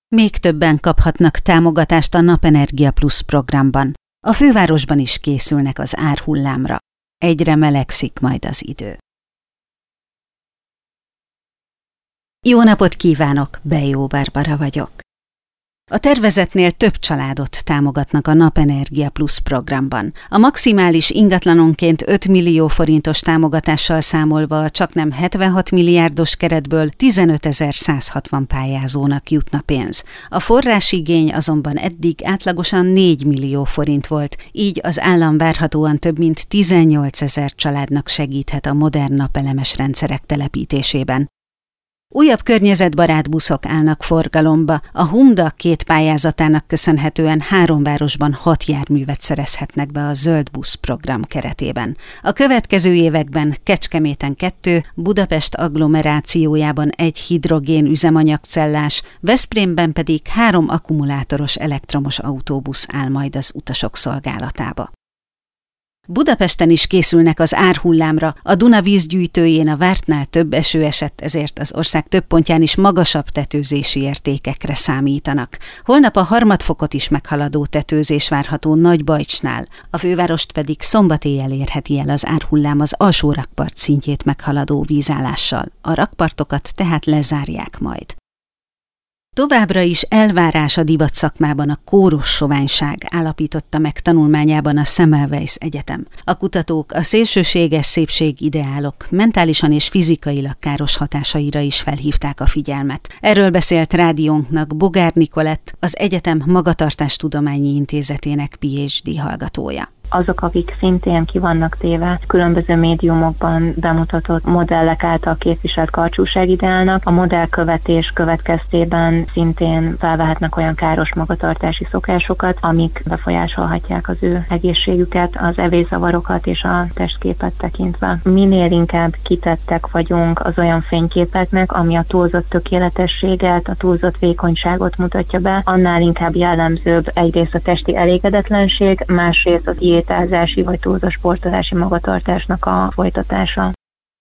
Még többen kaphatnak támogatást a Napenergia Plus programban. A fővárosban is készülnek az árhullámra. Egyre melegszik majd az idő. Jó napot kívánok, Bejó Barbara vagyok. A tervezetnél több családot támogatnak a Napenergia Plus programban. A maximális ingatlanonként 5 millió forintos támogatással számolva a csaknem 76 milliárdos keretből 15.160 pályázónak jutna pénz. A forrásigény azonban eddig átlagosan 4 millió forint volt, így az állam várhatóan több mint 18.000 családnak segíthet a modern napelemes rendszerek telepítésében. Újabb környezetbarát buszok állnak forgalomba. A Humda 2 pályázatának köszönhetően 3 városban 6 járművet szerezhetnek be a Zöld Busz program keretében. A következő években Kecskeméten 2, Budapest agglomerációjában 1 hidrogén üzemanyagcellás, Veszprémben pedig 3 akkumulátoros elektromos autóbusz áll majd az utasok szolgálatába. Budapesten is készülnek az árhullámra, a Duna vízgyűjtőjén a vártnál több eső esett, ezért az ország több pontján is magasabb tetőzési értékekre számítanak. Holnap a harmadfokot is meghaladó tetőzés várható Nagybajcsnál, a fővárost pedig szombat éjjel érheti el az árhullám az alsó rakpart szintjét meghaladó vízállással. A rakpartokat tehát lezárják majd. Továbbra is elvárás a divatszakmában a kóros soványság, állapította meg tanulmányában a Semmelweis Egyetem. A kutatók a szélsőséges szépségideálok mentálisan és fizikailag káros hatásaira is felhívták a figyelmet. Erről beszélt rádiónknak Bogár Nikolett, az egyetem Magatartástudományi Intézetének PhD hallgatója. Azok, akik szintén ki vannak téve különböző médiumokban bemutatott modellek által képviselt karcsúságideálnak, a modellkövetés következtében szintén felvehetnek olyan káros magatartási szokásokat, amik befolyásolhatják az ő egészségüket, az evészavarokat és a testképet tekintve. Minél inkább kitettek vagyunk az olyan fényképeknek, ami a túlzott tökéletességet, a túlzott vékonyságot mutatja be, annál inkább jellemzőbb egyrészt a testi elégedetlenség, másrészt az diétázási vagy túlzott sportolási magatartásnak a folytatása.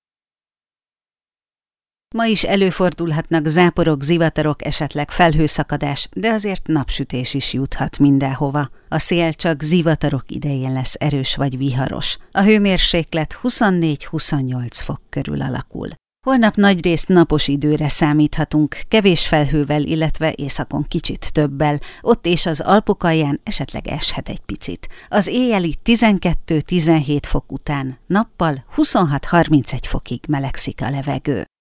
Ma is előfordulhatnak záporok, zivatarok, esetleg felhőszakadás, de azért napsütés is juthat mindenhova. A szél csak zivatarok idején lesz erős vagy viharos. A hőmérséklet 24-28 fok körül alakul. Holnap nagyrészt napos időre számíthatunk, kevés felhővel, illetve északon kicsit többel, ott és az Alpok alján esetleg eshet egy picit. Az éjjeli 12-17 fok után nappal 26-31 fokig melegszik a levegő.